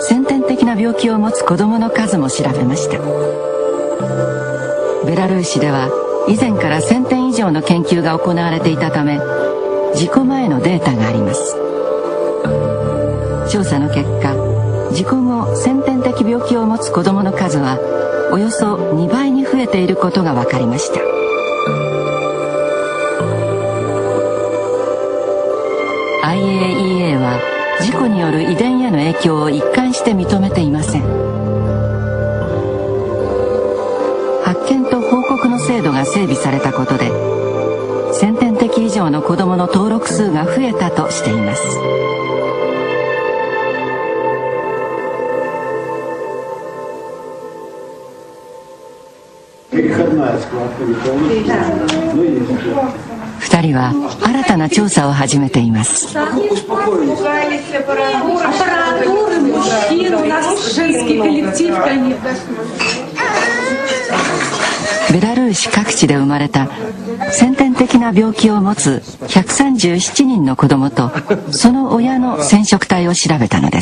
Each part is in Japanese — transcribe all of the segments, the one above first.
先天的な病気を持つ子どもの数も調べました。ベラルーシでは以前から1000点以上の研究が行われていたため、事故前のデータがあります。調査の結果、事故後先天的病気を持つ子どもの数はおよそ2倍に増えていることが分かりました。IAEA は事故による遺伝への影響を一貫して認めていません。発見と報告の制度が整備されたことで、1000点的以上の子どもの登録数が増えたとしています。2人は新たな調査を始めています。ベラルーシ各地で生まれた先天的な病気を持つ137人の子どもとその親の染色体を調べたのです。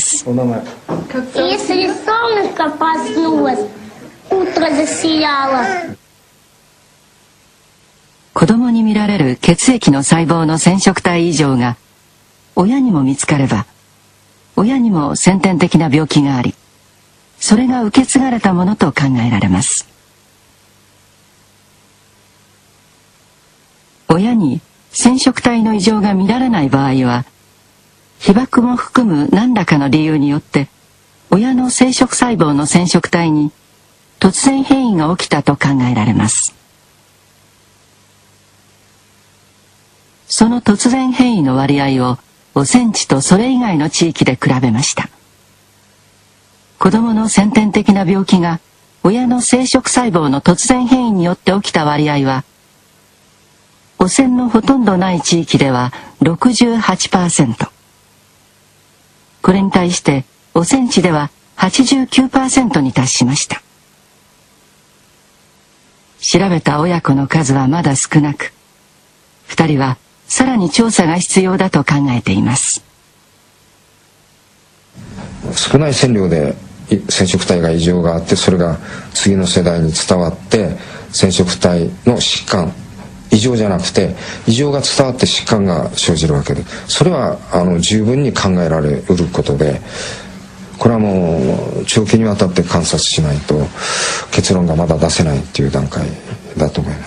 子供に見られる血液の細胞の染色体異常が親にも見つかれば、親にも先天的な病気があり、それが受け継がれたものと考えられます。親に染色体の異常が見られない場合は、被爆も含む何らかの理由によって親の生殖細胞の染色体に突然変異が起きたと考えられます。その突然変異の割合を汚染地とそれ以外の地域で比べました。子どもの先天的な病気が親の生殖細胞の突然変異によって起きた割合は、汚染のほとんどない地域では 68%、これに対して汚染地では 89% に達しました。調べた親子の数はまだ少なく、2人はさらに調査が必要だと考えています。 少ない線量で染色体が異常があって、それが次の世代に伝わって染色体の疾患、異常じゃなくて異常が伝わって疾患が生じるわけで、それは十分に考えられうることで、これはもう長期にわたって観察しないと結論がまだ出せないっていう段階だと思います。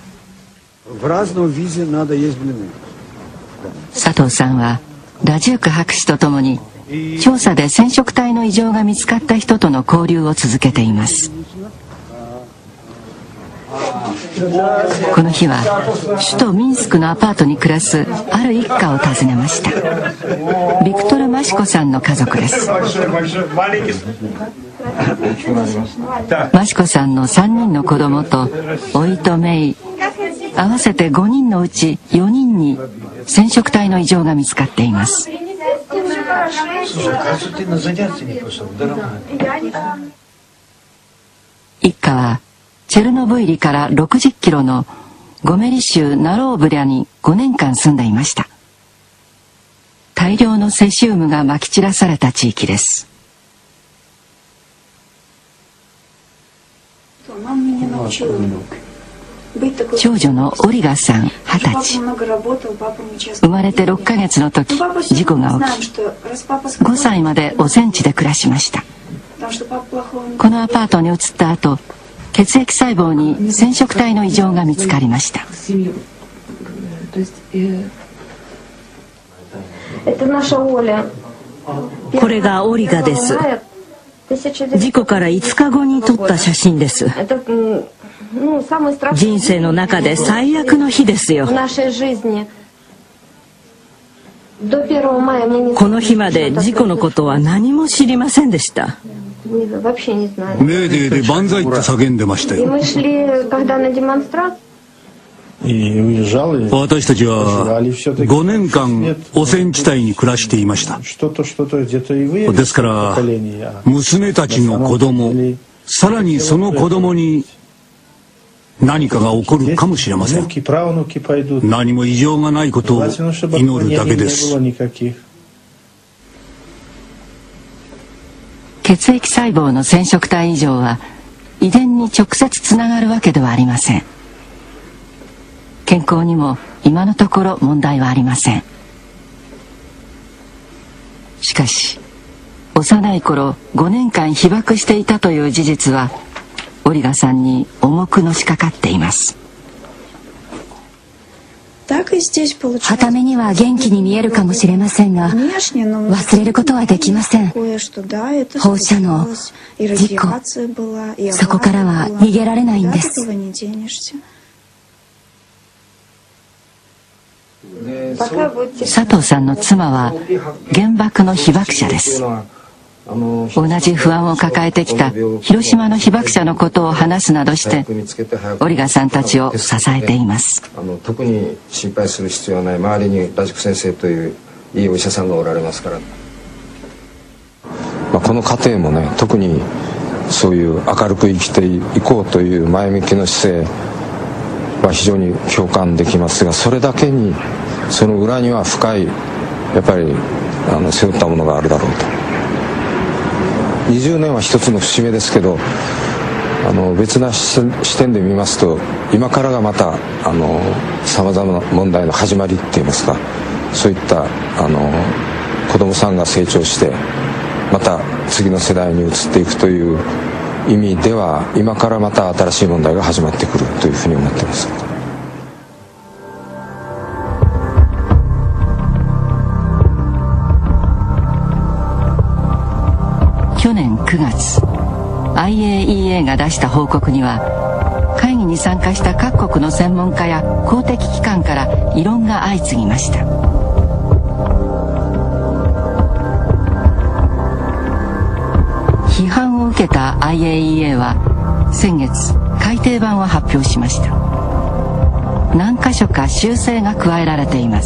佐藤さんはラジューク博士とともに調査で染色体の異常が見つかった人との交流を続けています。この日は首都ミンスクのアパートに暮らすある一家を訪ねました。ビクトル・マシコさんの家族です。マシコさんの3人の子供と甥と姪、合わせて5人のうち4人に染色体の異常が見つかっています。一家はチェルノブイリから60キロのゴメリ州ナローブリャに5年間住んでいました。大量のセシウムがまき散らされた地域です。長女のオリガさん20歳、生まれて6ヶ月の時事故が起き、5歳まで汚染地で暮らしました。このアパートに移った後、血液細胞に染色体の異常が見つかりました。 これがオリガです。事故から5日後に撮った写真です。人生の中で最悪の日ですよ。この日まで事故のことは何も知りませんでした。 メーデーで万歳って叫んでましたよ。私たちは5年間汚染地帯に暮らしていました。ですから娘たちの子供、さらにその子供に何かが起こるかもしれません。何も異常がないことを祈るだけです。 血液細胞の染色体異常は遺伝に直接つながるわけではありません。健康にも今のところ問題はありません。しかし幼い頃5年間被爆していたという事実はオリガさんに重くのしかかっています。 はためには元気に見えるかもしれませんが、忘れることはできません。放射能、事故、そこからは逃げられないんです。 佐藤さんの妻は原爆の被爆者です。同じ不安を抱えてきた広島の被爆者のことを話すなどしてオリガさんたちを支えています。 特に心配する必要はない。周りにラジク先生といういいお医者さんがおられますから、この家庭もね、特にそういう明るく生きていこうという前向きな姿勢は非常に共感できますが、それだけにその裏には深いやっぱり背負ったものがあるだろうと。20年は一つの節目ですけど、別な視点で見ますと今からがまたさまざまな問題の始まりっていいますか、そういった子供さんが成長してまた次の世代に移っていくという意味では今からまた新しい問題が始まってくるというふうに思っています。 去年9月 IAEA が出した報告には会議に参加した各国の専門家や公的機関から異論が相次ぎました。批判を受けた IAEA は先月改訂版を発表しました。何箇所か修正が加えられています。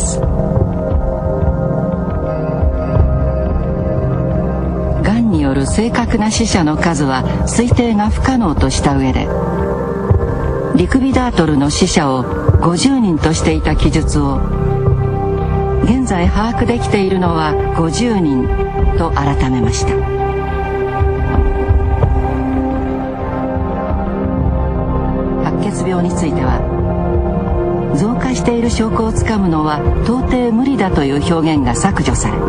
がんによる正確な死者の数は推定が不可能とした上で、リクビダートルの死者を50人としていた記述を現在把握できているのは50人と改めました。白血病については増加している証拠をつかむのは到底無理だという表現が削除され、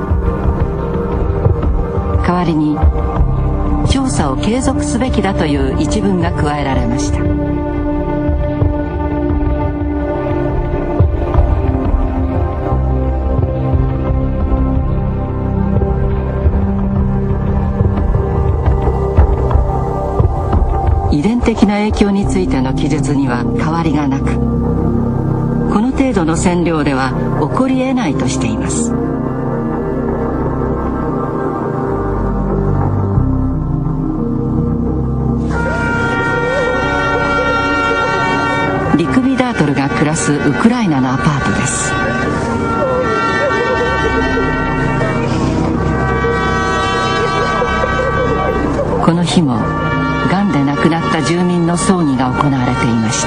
代わりに調査を継続すべきだという一文が加えられました。遺伝的な影響についての記述には変わりがなく、この程度の線量では起こり得ないとしています。リクビダートルが暮らすウクライナのアパートです。この日もがんで亡くなった住民の葬儀が行われていました。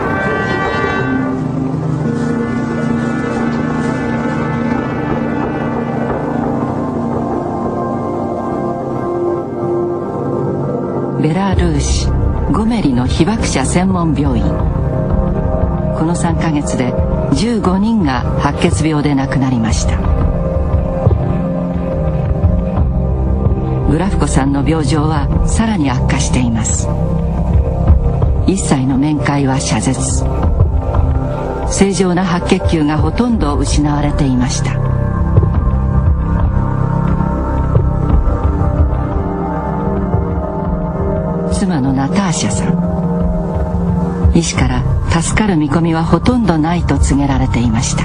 ベラルーシ・ゴメリの被爆者専門病院。この3ヶ月で15人が白血病で亡くなりました。グラフコさんの病状はさらに悪化しています。一切の面会は謝絶。正常な白血球がほとんど失われていました。妻のナターシャさん、医師から助かる見込みはほとんどないと告げられていました。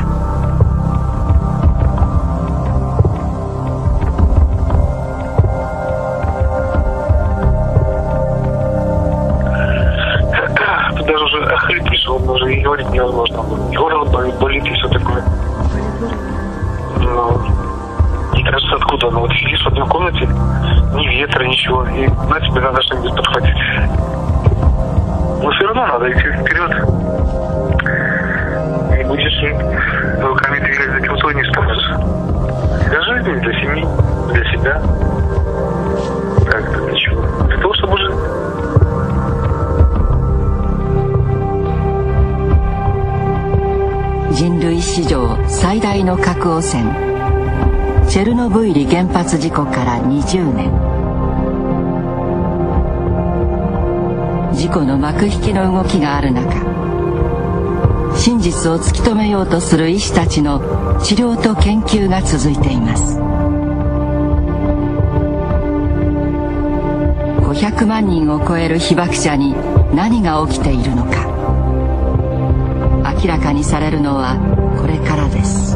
говорить невозможно. Горло болит и все такое. Но не кажется, откуда. Но вот сидишь в одной комнате, ни ветра, ничего. И на тебе надо что-нибудь подхватить. Но все равно надо идти вперед. Не будешь руками двигать, за кем-то не сможешь. Для жизни, для семьи, для себя. 史上最大の核汚染チェルノブイリ原発事故から20年。事故の幕引きの動きがある中、真実を突き止めようとする医師たちの治療と研究が続いています。500万人を超える被爆者に何が起きているのか、明らかにされるのはこれからです。